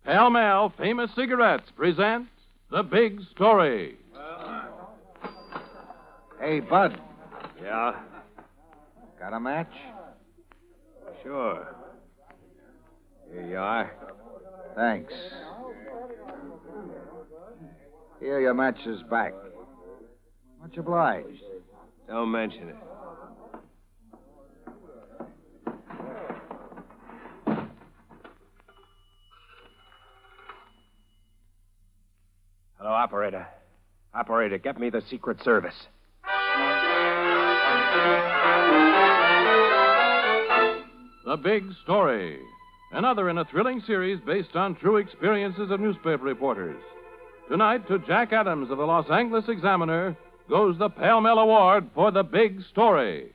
Pall Mall Famous Cigarettes present The Big Story. Hey, Bud. Yeah? Got a match? Sure. Here you are. Thanks. Here, your match is back. Much obliged. Don't mention it. Hello, operator. Operator, get me the Secret Service. The Big Story. Another in a thrilling series based on true experiences of newspaper reporters. Tonight, to Jack Adams of the Los Angeles Examiner, goes the Pall Mall Award for The Big Story.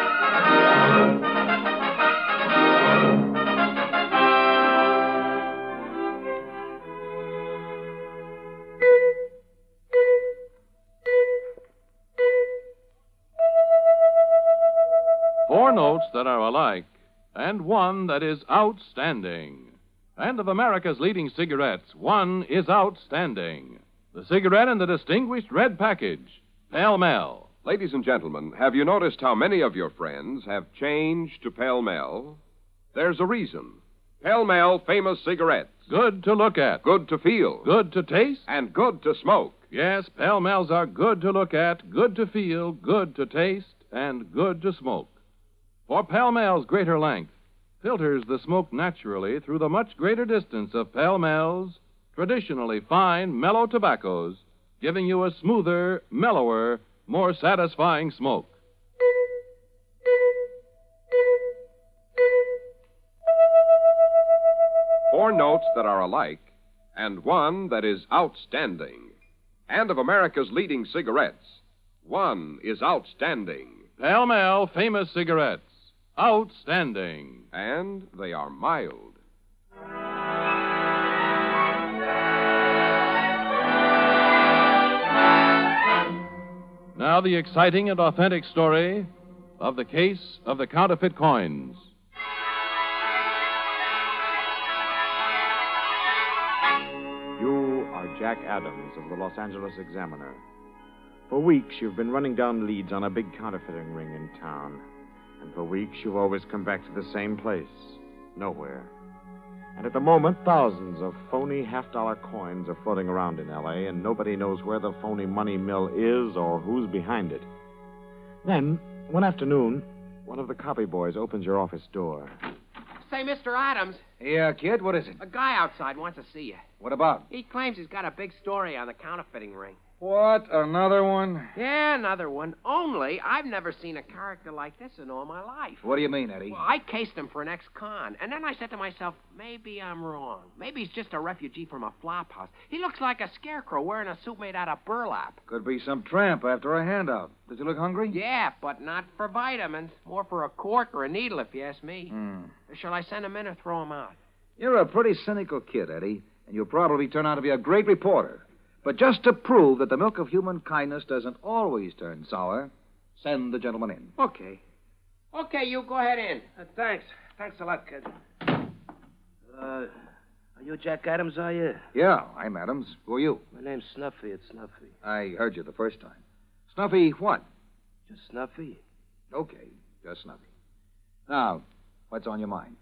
Four notes that are alike, and one that is outstanding. And of America's leading cigarettes, one is outstanding. The cigarette in the distinguished red package, Pall Mall. Ladies and gentlemen, have you noticed how many of your friends have changed to Pall Mall? There's a reason. Pall Mall Famous Cigarettes. Good to look at. Good to feel. Good to taste. And good to smoke. Yes, Pall Malls are good to look at, good to feel, good to taste, and good to smoke. For Pall Mall's greater length filters the smoke naturally through the much greater distance of Pall Mall's traditionally fine, mellow tobaccos, giving you a smoother, mellower, more satisfying smoke. Four notes that are alike, and one that is outstanding. And of America's leading cigarettes, one is outstanding. Pall Mall Famous Cigarettes. Outstanding. And they are mild. Now the exciting and authentic story of the case of the counterfeit coins. You are Jack Adams of the Los Angeles Examiner. For weeks, you've been running down leads on a big counterfeiting ring in town. And for weeks, you've always come back to the same place. Nowhere. And at the moment, thousands of phony half-dollar coins are floating around in L.A., and nobody knows where the phony money mill is or who's behind it. Then, one afternoon, one of the copy boys opens your office door. Say, Mr. Adams, Yeah, kid, what is it? a guy outside wants to see you. What about? He claims he's got a big story on the counterfeiting ring. What? Another one? Yeah, another one. Only I've never seen a character like this in all my life. What do you mean, Eddie? Well, I cased him for an ex-con, and then I said to myself, maybe I'm wrong. Maybe he's just a refugee from a flop house. He looks like a scarecrow wearing a suit made out of burlap. Could be some tramp after a handout. Does he look hungry? Yeah, but not for vitamins. More for a cork or a needle, if you ask me. Hmm. Shall I send him in or throw him out? You're a pretty cynical kid, Eddie, and you'll probably turn out to be a great reporter. But just to prove that the milk of human kindness doesn't always turn sour, send the gentleman in. Okay. Okay, you go ahead in. Thanks. Thanks a lot, kid. Are you Jack Adams, are you? Yeah, I'm Adams. Who are you? My name's Snuffy. It's Snuffy. I heard you the first time. Snuffy what? Just Snuffy? Okay, just Snuffy. Now, what's on your mind?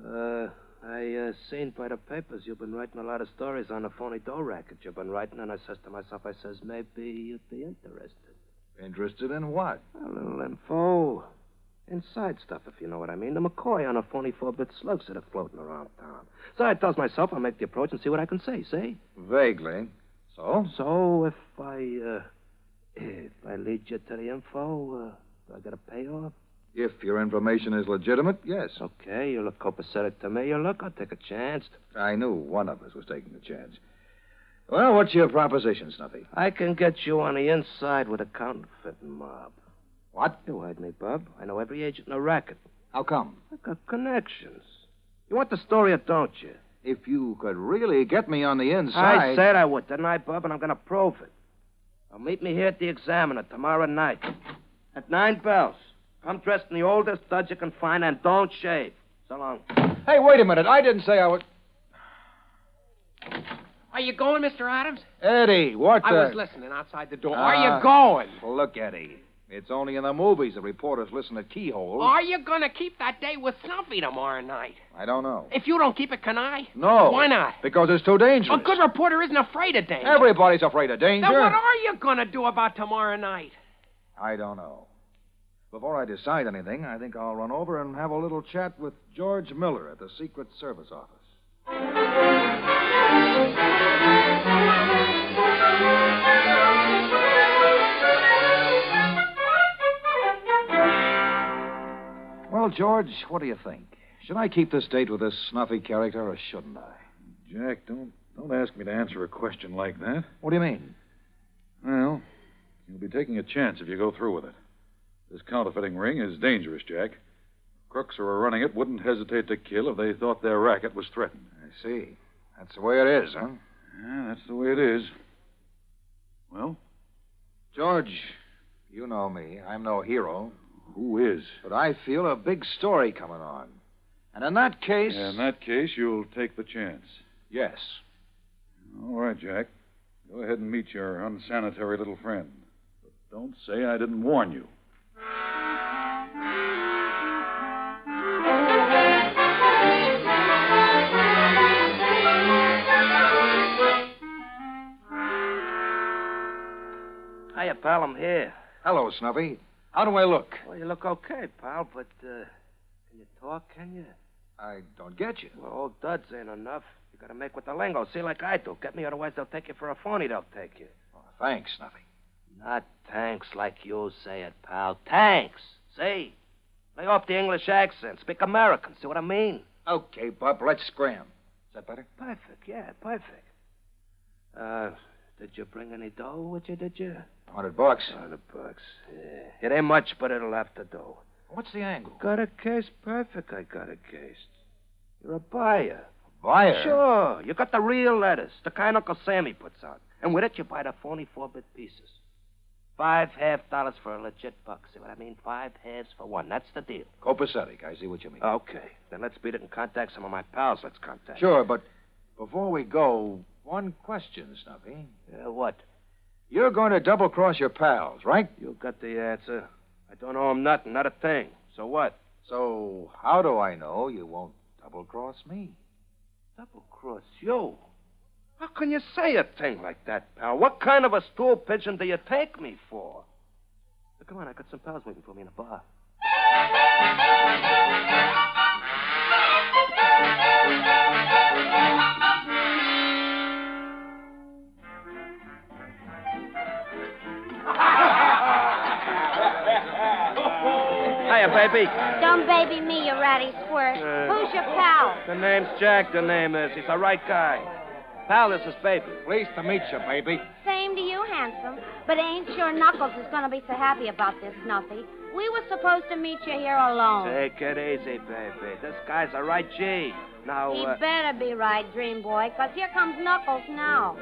I seen by the papers you've been writing a lot of stories on the phony dough racket you've been writing, and I says to myself, maybe you'd be interested. Interested in what? A little info. Inside stuff, if you know what I mean. The McCoy on a phony 4-bit slugs that are floating around town. So I tells myself I'll make the approach and see what I can say, see? Vaguely. So? So if I lead you to the info, do I get a payoff? If your information is legitimate, yes. Okay, you look copacetic to me. You look, I'll take a chance. I knew one of us was taking a chance. Well, what's your proposition, Snuffy? I can get you on the inside with a counterfeiting mob. What? You heard me, Bub. I know every agent in the racket. How come? I got connections. You want the story or don't you? If you could really get me on the inside... I said I would, didn't I, Bub? And I'm going to prove it. Now, meet me here at the Examiner tomorrow night at 9 bells. Come dressed in the oldest stud you can find and don't shave. So long. Hey, wait a minute. I didn't say I would... you going, Mr. Adams? Eddie, what I the... was listening outside the door. Are you going? Look, Eddie. It's only in the movies that reporters listen to keyholes. Are you going to keep that date with Snuffy tomorrow night? I don't know. If you don't keep it, can I? No. Why not? Because it's too dangerous. A good reporter isn't afraid of danger. Everybody's afraid of danger. Then what are you going to do about tomorrow night? I don't know. Before I decide anything, I think I'll run over and have a little chat with George Miller at the Secret Service office. Well, George, what do you think? Should I keep this date with this snuffy character, or shouldn't I? Jack, don't ask me to answer a question like that. What do you mean? Well, you'll be taking a chance if you go through with it. This counterfeiting ring is dangerous, Jack. Crooks who are running it wouldn't hesitate to kill if they thought their racket was threatened. I see. That's the way it is, huh? Yeah, that's the way it is. Well? George, you know me. I'm no hero. Who is? But I feel a big story coming on. And in that case... In that case, you'll take the chance. Yes. All right, Jack. Go ahead and meet your unsanitary little friend. But don't say I didn't warn you. Hiya, pal, I'm here. Hello, Snuffy. How do I look? Well, you look okay, pal, but, can you talk, can you? I don't get you. Well, old duds ain't enough. You gotta make with the lingo. See, like I do. Get me, otherwise they'll take you for a phony, they'll take you. Oh, thanks, Snuffy. Not thanks like you say it, pal. Thanks. See? Lay off the English accent. Speak American. See what I mean? Okay, Bub, let's scram. Is that better? Perfect, yeah, perfect. Did you bring any dough with you, did you? $100. $100. Yeah. It ain't much, but it'll have to do. What's the angle? Got a case? Perfect, I got a case. You're a buyer. Buyer? Sure. You got the real lettuce, the kind Uncle Sammy puts out. And with it, you buy the phony 4-bit pieces. $5 for a legit buck. See what I mean? 5 halves for 1. That's the deal. Copacetic. I see what you mean. Okay. Then let's beat it and contact some of my pals. Let's contact. Sure, but before we go, one question, Snuffy. What? You're going to double-cross your pals, right? You got the answer. I don't owe 'em nothing, not a thing. So what? So how do I know you won't double-cross me? Double-cross you? How can you say a thing like that, pal? What kind of a stool pigeon do you take me for? Now, come on, I got some pals waiting for me in a bar. Hiya, baby. Don't baby me, you ratty squirt. Who's your pal? The name's Jack, the name is. He's the right guy. Pal, this is baby. Pleased to meet you, baby. Same to you, handsome. But ain't sure Knuckles is going to be so happy about this, Snuffy. We were supposed to meet you here alone. Take it easy, baby. This guy's a right G. Now, He better be right, Dream Boy, because here comes Knuckles now.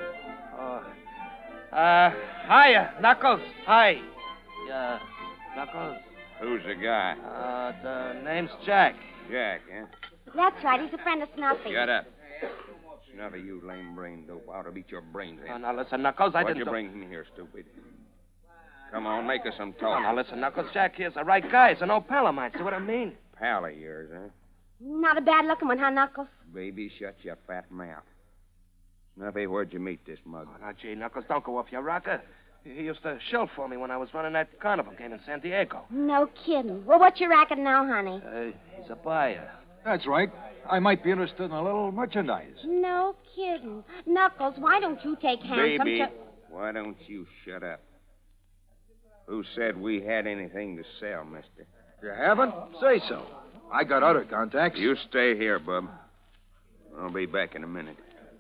Hiya, Knuckles. Hi. Yeah, Knuckles. Who's the guy? The name's Jack. Jack, eh? That's right. He's a friend of Snuffy. Shut up. Snuffy, you lame brain dope. I ought to beat your brains in. Now, listen, Knuckles, I What'd didn't... you bring him here, stupid? Come on, make us some Oh, talk. now, listen, Knuckles, Jack here's the right guy. He's an old pal of mine. See what I mean? Pal of yours, huh? Not a bad-looking one, huh, Knuckles? Baby, shut your fat mouth. Snuffy, where'd you meet this mug? Oh, now, gee, Knuckles, don't go off your rocker. He used to shill for me when I was running that carnival game in San Diego. No kidding. Well, what's your racket now, honey? He's a buyer. That's right. I might be interested in a little merchandise. No kidding. Knuckles, why don't you take handsome Baby, to... why don't you shut up? Who said we had anything to sell, mister? You haven't? Say so. I got other contacts. You stay here, bub. I'll be back in a minute.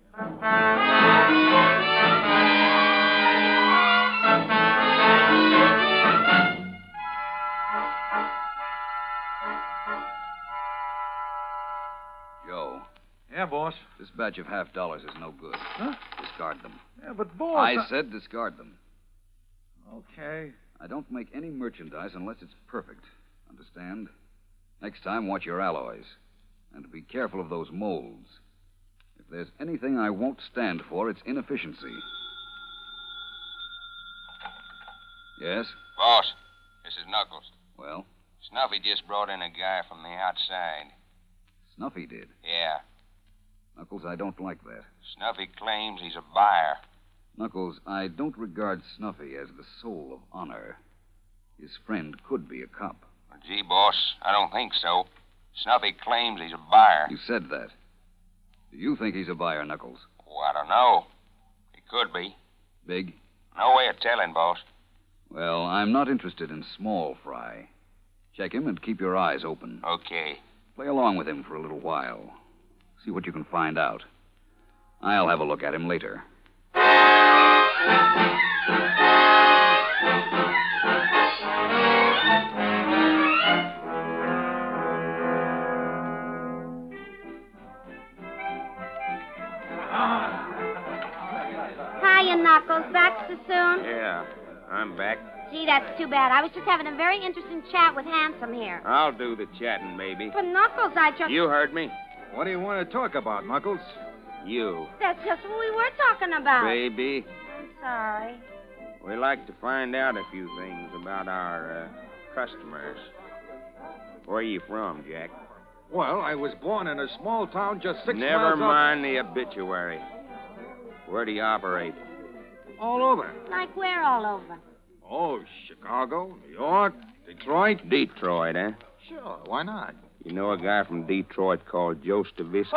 Joe, Yeah, boss. this batch of $50 is no good. Huh? Discard them. Yeah, but boss... I said discard them. Okay. I don't make any merchandise unless it's perfect. Understand? Next time, watch your alloys. And be careful of those molds. If If there's anything I won't stand for, it's inefficiency. Yes? Boss, this is Knuckles. Well, Snuffy just brought in a guy from the outside. Snuffy did. Yeah. Knuckles, I don't like that. Snuffy claims he's a buyer. Knuckles, I don't regard Snuffy as the soul of honor. His friend could be a cop. Well, gee, boss, I don't think so. Snuffy claims he's a buyer. You said that. Do you think he's a buyer, Knuckles? Oh, I don't know. He could be. Big? No way of telling, boss. Well, I'm not interested in small fry. Check him and keep your eyes open. Okay. Play along with him for a little while. See what you can find out. I'll have a look at him later. Hiya, Knuckles. Back so soon? Yeah, I'm back. Gee, that's too bad. I was just having a very interesting chat with Handsome here. I'll do the chatting, baby. But, Knuckles, I just... You heard me. What do you want to talk about, Knuckles? You. That's just what we were talking about. Baby, I'm sorry. we like to find out a few things about our customers. Where are you from, Jack? Well, I was born in a small town just 6 Never miles mind the obituary. Where do you operate? all over. Like we're all over. Oh, Chicago, New York, Detroit. Detroit, eh? Sure, why not? You know a guy from Detroit called Joe Stavisky?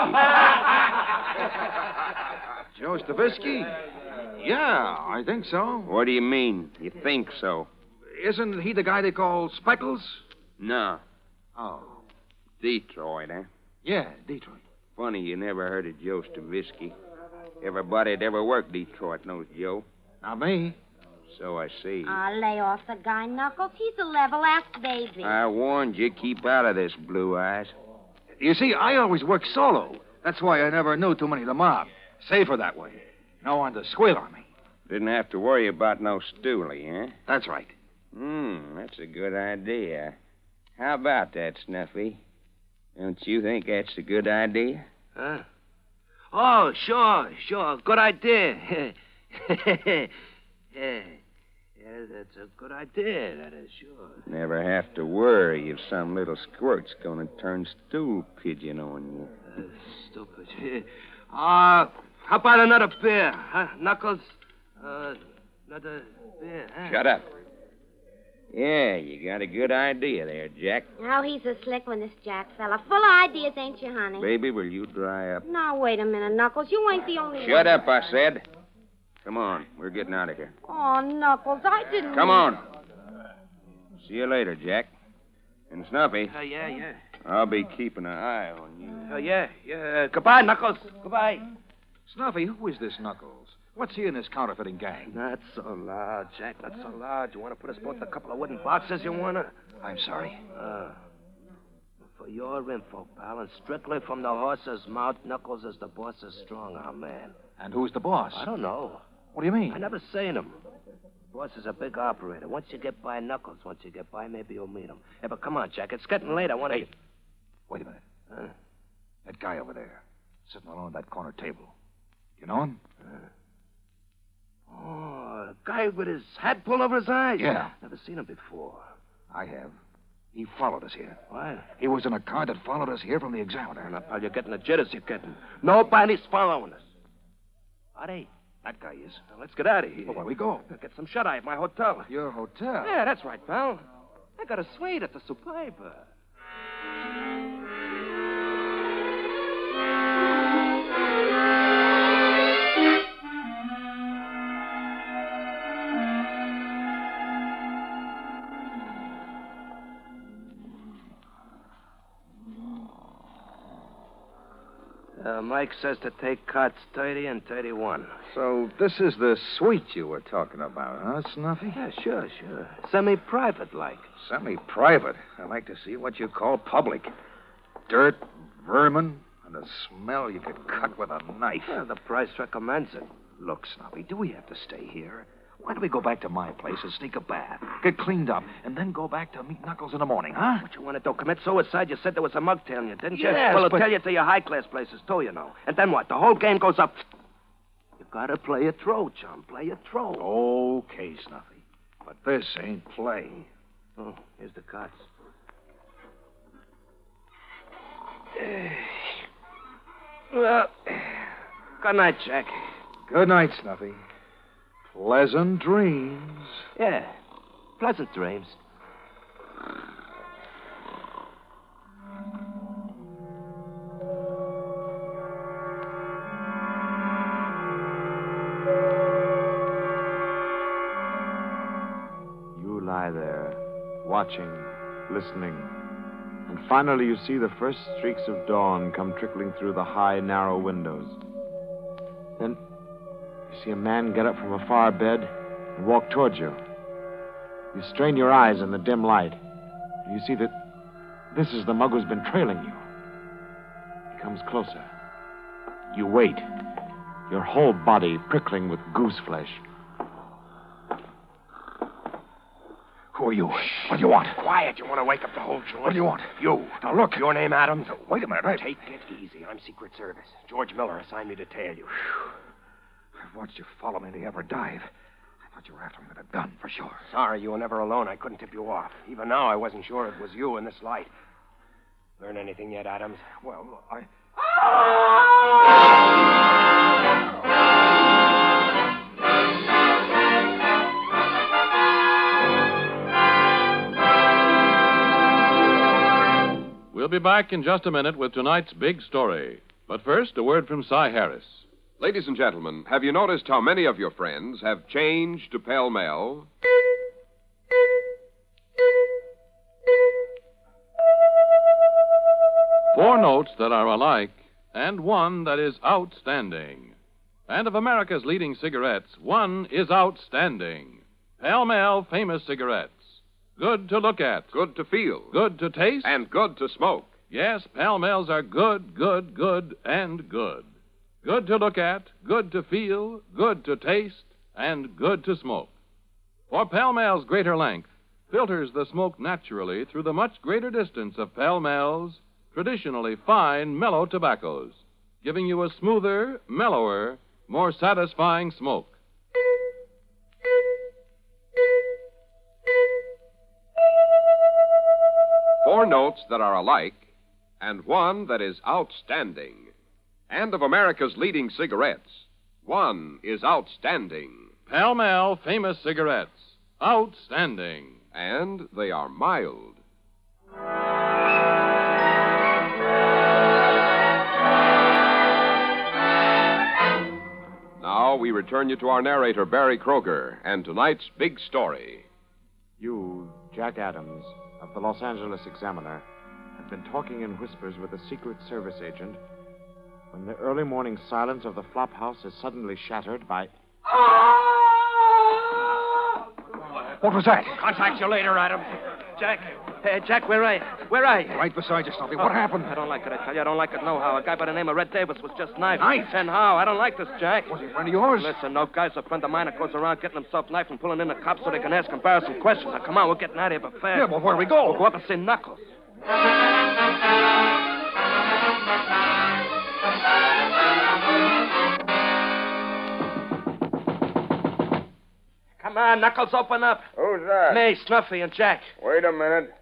Joe Stavisky? Yeah, I think so. What do you mean? You think so? Isn't he the guy they call Speckles? No. Oh. Detroit, eh? Yeah, Detroit. Funny you never heard of Joe Stavisky. Everybody that ever worked Detroit knows Joe. Not me. So I see. Lay off the guy, Knuckles. He's a level-ass baby. I warned you, keep out of this, Blue Eyes. You see, I always work solo. That's why I never knew too many of the mob. Safer that way. No one to squeal on me. Didn't have to worry about no stoolie, eh? That's right. That's a good idea. How about that, Snuffy? Don't you think that's a good idea? Huh? Oh, sure. Good idea. Yeah, that's a good idea, that is, sure. Never have to worry if some little squirt's gonna turn stool pigeon on you. Stupid. How about another beer, huh, Knuckles? Another beer, huh? Shut up. Yeah, you got a good idea there, Jack. Oh, he's a slick one, this Jack fella. Full of ideas, ain't you, honey? Baby, will you dry up? Now, wait a minute, Knuckles. You ain't the only one. Shut up, I said. Come on, we're getting out of here. Oh, Knuckles, I didn't... Come on. See you later, Jack. And Snuffy, Yeah. I'll be keeping an eye on you. Yeah. Goodbye, Knuckles. Goodbye. Snuffy, who is this Knuckles? What's he in this counterfeiting gang? Not so loud, Jack. Not so loud. You want to put us both in a couple of wooden boxes, you want to? I'm sorry. For your info, pal, and strictly from the horse's mouth, Knuckles is the boss's strong-arm man. And who's the boss? I don't know. What do you mean? I never seen him. Boss is a big operator. Once you get by Knuckles, maybe you'll meet him. Hey, but come on, Jack. It's getting late. I want to... Hey, wait a minute. Huh? That guy over there, sitting alone at that corner table. You know him? Oh, the guy with his hat pulled over his eyes? Yeah. Never seen him before. I have. He followed us here. What? He was in a car that followed us here from the Examiner. Now, pal, you're getting the jitters you're getting. Nobody's following us. Are they? That guy is. Now, let's get out of here. Well, where we go? Get some shut-eye at my hotel. Your hotel? Yeah, that's right, pal. I got a suite at the Superba. Mike says to take cots 30 and 31. So this is the suite you were talking about, huh, Snuffy? Yeah, sure. Semi-private like. Semi-private. I like to see what you call public. Dirt, vermin, and a smell you could cut with a knife. Yeah, the price recommends it. Look, Snuffy, do we have to stay here? Why don't we go back to my place and sneak a bath, get cleaned up, and then go back to meet Knuckles in the morning, huh? What you want to do? Commit suicide? You said there was a mug tailing you, didn't you? Yes, well, but... it'll tell you to your high-class places, too, you know. And then what? The whole game goes up. You gotta play it through, chum. Play it through. Okay, Snuffy. But this ain't play. Oh, here's the cards. Well, good night, Jack. Good night, Snuffy. Pleasant dreams. Yeah, pleasant dreams. You lie there, watching, listening, and finally you see the first streaks of dawn come trickling through the high, narrow windows. Then you see a man get up from a far bed and walk towards you. You strain your eyes in the dim light, and you see that this is the mug who's been trailing you. He comes closer. You wait, your whole body prickling with goose flesh. Who are you? What do you want? Quiet. You want to wake up the whole joint? What do you want? You. Now, look. Your name, Adams? Wait a minute. Take it easy. I'm Secret Service. George Miller assigned me to tail you. I've watched you follow me to every dive. I thought you were after me with a gun, for sure. Sorry, you were never alone. I couldn't tip you off. Even now, I wasn't sure it was you in this light. Learn anything yet, Adams? Well, I... We'll be back in just a minute with tonight's big story. But first, a word from Cy Harris. Ladies and gentlemen, have you noticed how many of your friends have changed to Pell Mell? Four notes that are alike, and one that is outstanding. And of America's leading cigarettes, one is outstanding. Pall Mall Famous Cigarettes. Good to look at. Good to feel. Good to taste. And good to smoke. Yes, Pall Malls are good, good, good, and good. Good to look at, good to feel, good to taste, and good to smoke. For Pall Malls greater length filters the smoke naturally through the much greater distance of Pall Malls traditionally fine, mellow tobaccos, giving you a smoother, mellower, more satisfying smoke. Four notes that are alike, and one that is outstanding. And of America's leading cigarettes, one is outstanding. Pall Mall Famous Cigarettes. Outstanding. And they are mild. Now we return you to our narrator, Barry Kroger, and tonight's big story. You, Jack Adams, of the Los Angeles Examiner, had been talking in whispers with a Secret Service agent when the early morning silence of the flop house is suddenly shattered by... What was that? Contact you later, Adams. Jack. Hey, Jack, where are you? Where are you? Right beside you, Snuffy. What happened? I don't like it, I tell you. I don't like it nohow. A guy by the name of Red Davis was just knifed. Knifed? And how? I don't like this, Jack. Was he a friend of yours? Listen, no guy's a friend of mine that goes around getting himself knifed and pulling in the cops so they can ask embarrassing questions. Now, come on, we're getting out of here, but fast. Yeah, but where do we go? We'll go up and see Knuckles. Come on, Knuckles, open up. Who's that? Me, Snuffy, and Jack. Wait a minute.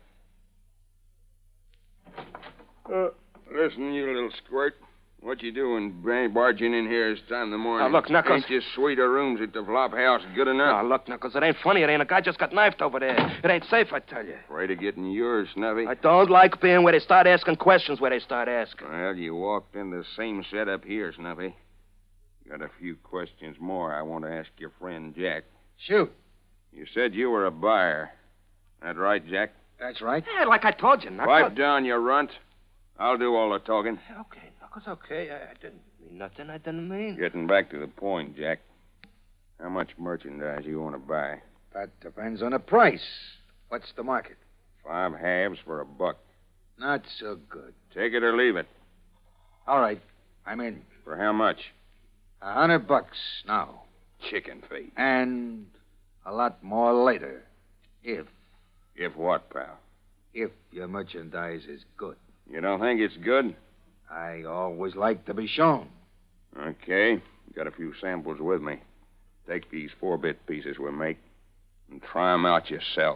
Listen, you little squirt. What you doing barging in here this time in the morning? Now, look, Knuckles. Ain't your suite of rooms at the flop house good enough? Now, look, Knuckles, it ain't funny. It ain't. A guy just got knifed over there. It ain't safe, I tell you. Afraid of getting yours, Snuffy? I don't like being where they start asking questions where they start asking. Well, you walked in the same setup here, Snuffy. Got a few questions more I want to ask your friend Jack. Shoot. You said you were a buyer. That right, Jack? That's right. Yeah, like I told you, Knuckles. Pipe down, you runt. I'll do all the talking. Okay, Knuckles, okay. I didn't mean nothing I didn't mean. Getting back to the point, Jack. How much merchandise you want to buy? That depends on the price. What's the market? 5 halves for $1. Not so good. Take it or leave it. All right. I'm in. For how much? $100 now. Chicken feet. And A lot more later. If What, pal? If your merchandise is good. You don't think it's good? I always like to be shown. Okay. Got a few samples with me. Take these 4-bit pieces we make and try 'em out yourself.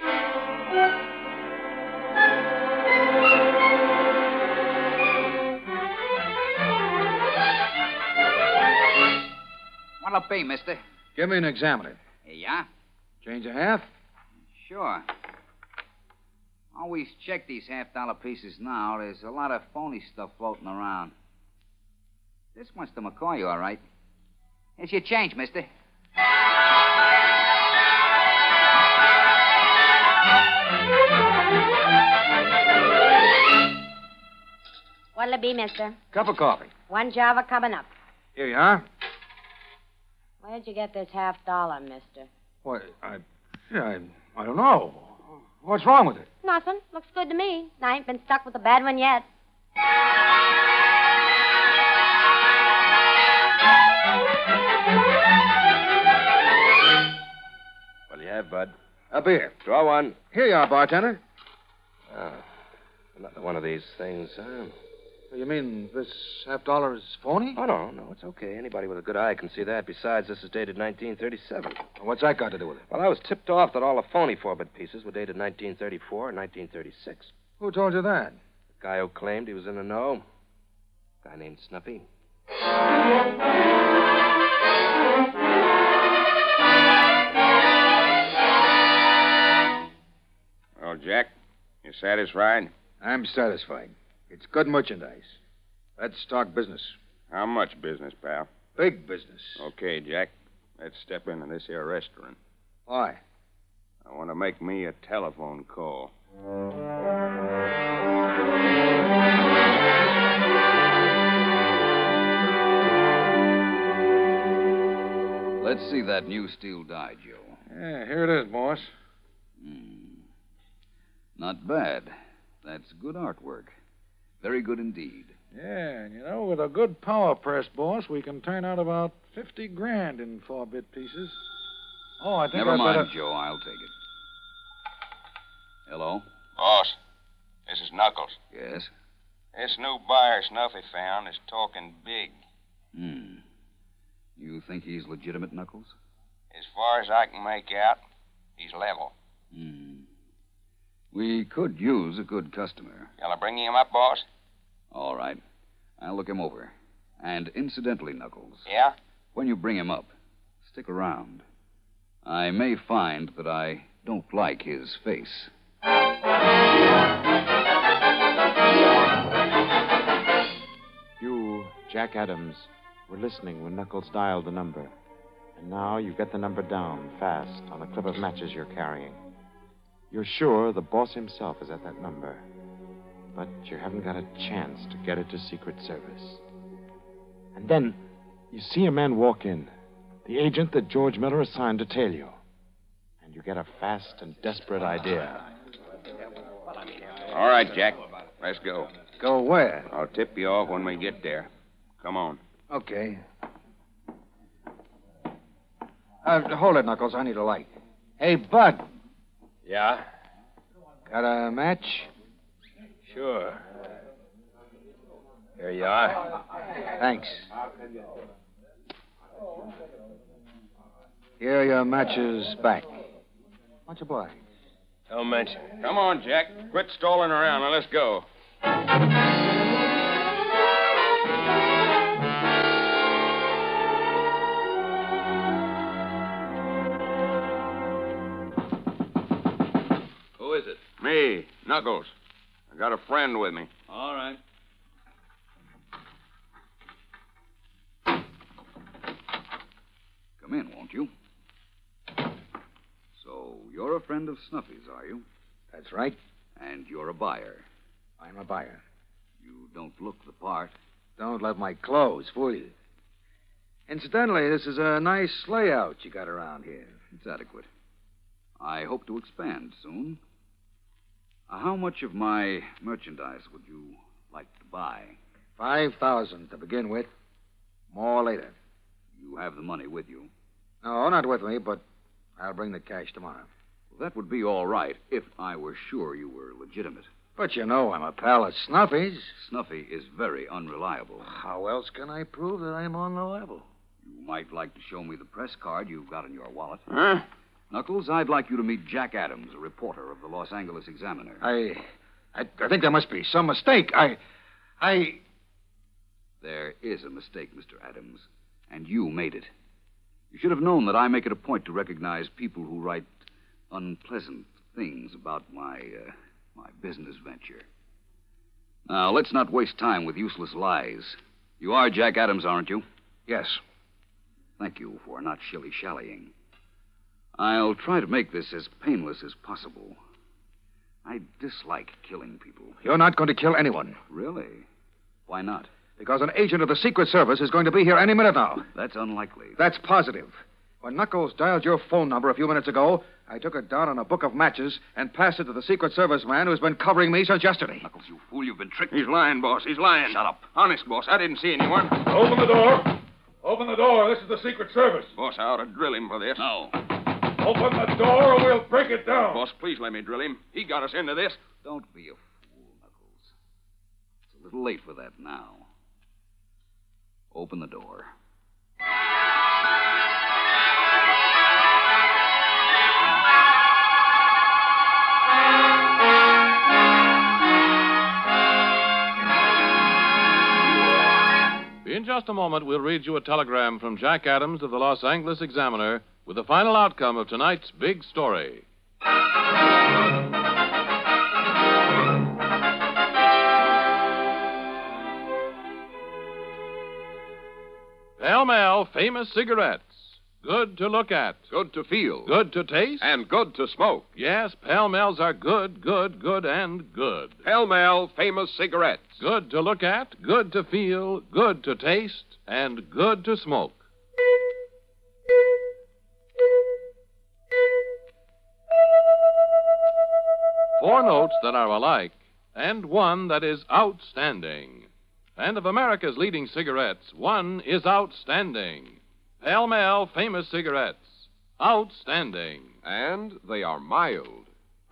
What'll it be, mister? Give me an examiner. Yeah? Change a half? Sure. Always check these half-dollar pieces now. There's a lot of phony stuff floating around. This one's the McCoy, all right. Here's your change, mister. What'll it be, mister? Cup of coffee. 1 Java coming up. Here you are. Where'd you get this $50, mister? What? I don't know. What's wrong with it? Nothing. Looks good to me. I ain't been stuck with a bad one yet. What'll you have, Bud? A beer. Draw one. Here you are, bartender. Another one of these things, huh? You mean this $50 is phony? Oh, no, it's okay. Anybody with a good eye can see that. Besides, this is dated 1937. What's that got to do with it? Well, I was tipped off that all the phony 4-bit pieces were dated 1934 and 1936. Who told you that? The guy who claimed he was in the know. A guy named Snuffy. Well, Jack, you satisfied? I'm satisfied. It's good merchandise. Let's talk business. How much business, pal? Big business. Okay, Jack. Let's step into this here restaurant. Why? I want to make me a telephone call. Let's see that new steel die, Joe. Yeah, here it is, boss. Not bad. That's good artwork. Very good indeed. Yeah, and with a good power press, boss, we can turn out about 50 grand in 4-bit pieces. Oh, I think Never I'd mind, better... Joe. I'll take it. Hello? Boss, this is Knuckles. Yes? This new buyer Snuffy found is talking big. You think he's legitimate, Knuckles? As far as I can make out, he's level. We could use a good customer. Shall I bring him up, boss? All right. I'll look him over. And incidentally, Knuckles. Yeah? When you bring him up, stick around. I may find that I don't like his face. You, Jack Adams, were listening when Knuckles dialed the number. And now you get the number down fast on a clip of matches you're carrying. You're sure the boss himself is at that number. But you haven't got a chance to get it to Secret Service. And then you see a man walk in. The agent that George Miller assigned to tail you. And you get a fast and desperate idea. All right, Jack. Let's go. Go where? I'll tip you off when we get there. Come on. Okay. Hold it, Knuckles. I need a light. Hey, Bud. Yeah? Got a match? Sure. Here you are. Thanks. Here are your matches back. Much obliged. Don't mention it. Come on, Jack. Quit stalling around. Now, let's go. Who is it? Me, Knuckles. I got a friend with me. All right. Come in, won't you? So, you're a friend of Snuffy's, are you? That's right. And you're a buyer. I'm a buyer. You don't look the part. Don't let my clothes fool you. Incidentally, this is a nice layout you got around here. It's adequate. I hope to expand soon. How much of my merchandise would you like to buy? 5,000 to begin with. More later. You have the money with you. No, not with me, but I'll bring the cash tomorrow. That would be all right if I were sure you were legitimate. But you know I'm a pal of Snuffy's. Snuffy is very unreliable. How else can I prove that I'm on the level? You might like to show me the press card you've got in your wallet. Huh? Knuckles, I'd like you to meet Jack Adams, a reporter of the Los Angeles Examiner. I think there must be some mistake. There is a mistake, Mr. Adams, and you made it. You should have known that I make it a point to recognize people who write unpleasant things about my business venture. Now, let's not waste time with useless lies. You are Jack Adams, aren't you? Yes. Thank you for not shilly-shallying. I'll try to make this as painless as possible. I dislike killing people. You're not going to kill anyone. Really? Why not? Because an agent of the Secret Service is going to be here any minute now. That's unlikely. That's positive. When Knuckles dialed your phone number a few minutes ago, I took it down on a book of matches and passed it to the Secret Service man who's been covering me since yesterday. Knuckles, you fool, you've been tricked. He's lying, boss. He's lying. Shut up. Honest, boss, I didn't see anyone. Open the door. Open the door. This is the Secret Service. Boss, I ought to drill him for this. No. Open the door or we'll break it down. Boss, please let me drill him. He got us into this. Don't be a fool, Knuckles. It's a little late for that now. Open the door. In just a moment, we'll read you a telegram from Jack Adams of the Los Angeles Examiner with the final outcome of tonight's big story. Pall Mall Famous Cigarettes. Good to look at. Good to feel. Good to taste. And good to smoke. Yes, Pall Malls are good, and good. Pall Mall Famous Cigarettes. Good to look at, good to feel, good to taste, and good to smoke. Four notes that are alike, and one that is outstanding. And of America's leading cigarettes, one is outstanding. Pall Mall Famous Cigarettes. Outstanding. And they are mild.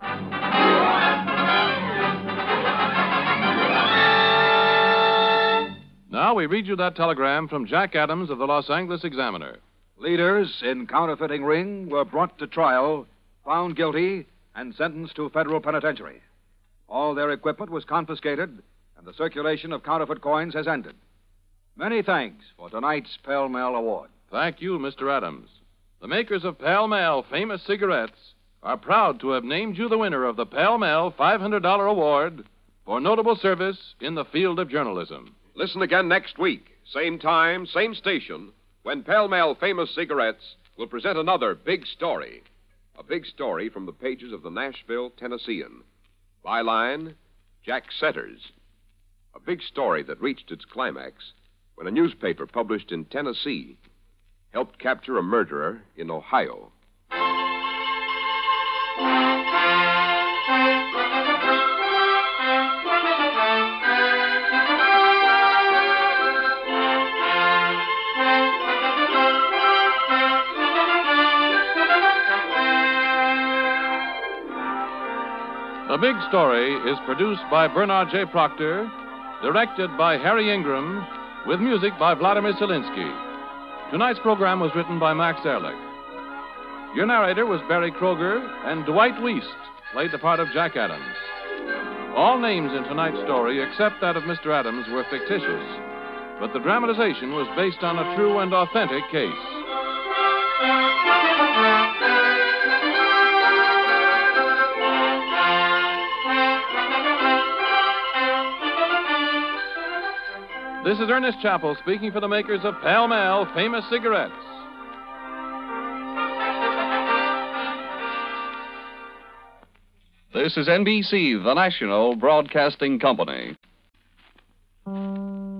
Now we read you that telegram from Jack Adams of the Los Angeles Examiner. Leaders in counterfeiting ring were brought to trial, found guilty, and sentenced to federal penitentiary. All their equipment was confiscated, and the circulation of counterfeit coins has ended. Many thanks for tonight's Pall Mall Award. Thank you, Mr. Adams. The makers of Pall Mall Famous Cigarettes are proud to have named you the winner of the Pall Mall $500 Award for notable service in the field of journalism. Listen again next week, same time, same station, when Pall Mall Famous Cigarettes will present another big story. A big story from the pages of the Nashville Tennessean. Byline, Jack Setters. A big story that reached its climax when a newspaper published in Tennessee helped capture a murderer in Ohio. The Big Story is produced by Bernard J. Proctor, directed by Harry Ingram, with music by Vladimir Zelinsky. Tonight's program was written by Max Ehrlich. Your narrator was Barry Kroger, and Dwight Weist played the part of Jack Adams. All names in tonight's story, except that of Mr. Adams, were fictitious, but the dramatization was based on a true and authentic case. This is Ernest Chappell speaking for the makers of Pall Mall Famous Cigarettes. This is NBC, the national broadcasting company.